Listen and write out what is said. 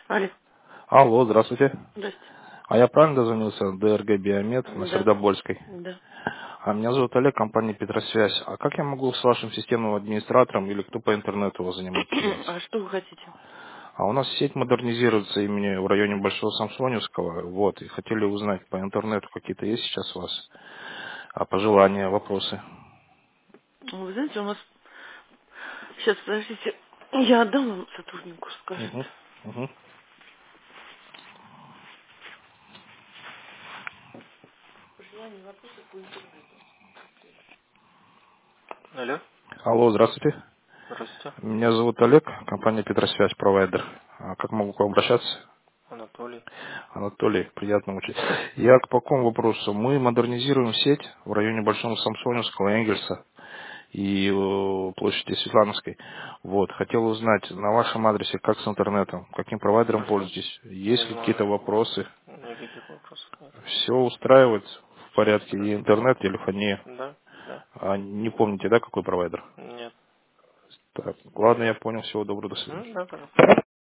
Алло, Алло, здравствуйте. здрасте. А я правильно дозвонился? ДРГ Биомед на Да, Сердобольской. да. А меня зовут Олег, компания Петросвязь. А как я могу с вашим системным администратором или кто по интернету вас занимает связаться? А что вы хотите? А у нас сеть модернизируется имени в районе Большого Самсоневского. Вот, и хотели узнать по интернету, какие-то есть сейчас у вас пожелания, вопросы. Вы знаете, у нас... Сейчас, подождите. Я отдам вам сотруднику, скажет. Угу, угу. Пожелания, вопросы по интернету. Алло, Алло, здравствуйте. здравствуйте. Меня зовут Олег, компания Петросвязь, провайдер. А как могу к вам обращаться? Анатолий. Анатолий, приятно учить. Я по какому вопросу? Мы модернизируем сеть в районе Большого Самсоневского, Энгельса и площади Светлановской. Вот, хотел узнать на вашем адресе, как с интернетом, каким провайдером пользуетесь, есть Не ли какие-то знаю. вопросы. Никаких вопросов нет. Все устраивает в Все порядке, и устраивает. интернет, телефония. Да, да. А не помните, да, какой провайдер? Нет. Так, ладно, я понял, всего доброго, до свидания. Да, пожалуйста.